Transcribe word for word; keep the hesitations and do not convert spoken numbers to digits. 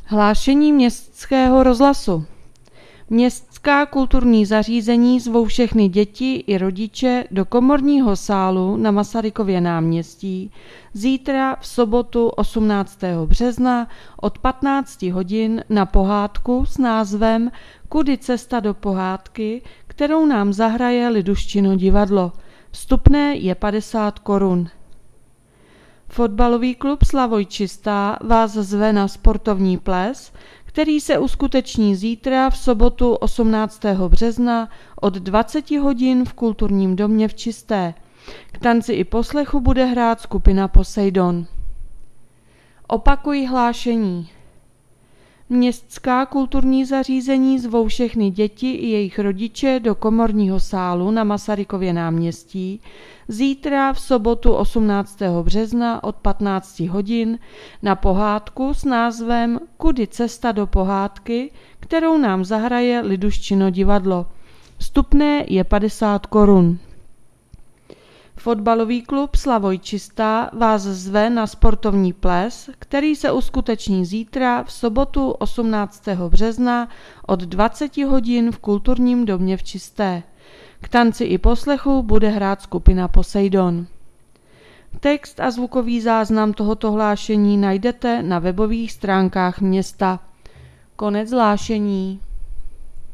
Hlášení městského rozhlasu. Městská kulturní zařízení zvou všechny děti i rodiče do komorního sálu na Masarykově náměstí zítra v sobotu osmnáctého března od patnácti hodin na pohádku s názvem Kudy cesta do pohádky, kterou nám zahraje Liduščino divadlo. Vstupné je padesát korun. Fotbalový klub Slavoj Čistá vás zve na sportovní ples, který se uskuteční zítra v sobotu osmnáctého března od dvaceti hodin v Kulturním domě v Čisté. K tanci i poslechu bude hrát skupina Poseidon. Opakuji hlášení. Městská kulturní zařízení zvou všechny děti i jejich rodiče do komorního sálu na Masarykově náměstí zítra v sobotu osmnáctého března od patnácti hodin na pohádku s názvem Kudy cesta do pohádky, kterou nám zahraje Liduščino divadlo. Vstupné je padesát korun. Fotbalový klub Slavoj Čistá vás zve na sportovní ples, který se uskuteční zítra v sobotu osmnáctého března od dvaceti hodin v Kulturním domě v Čisté. K tanci i poslechu bude hrát skupina Poseidon. Text a zvukový záznam tohoto hlášení najdete na webových stránkách města. Konec hlášení.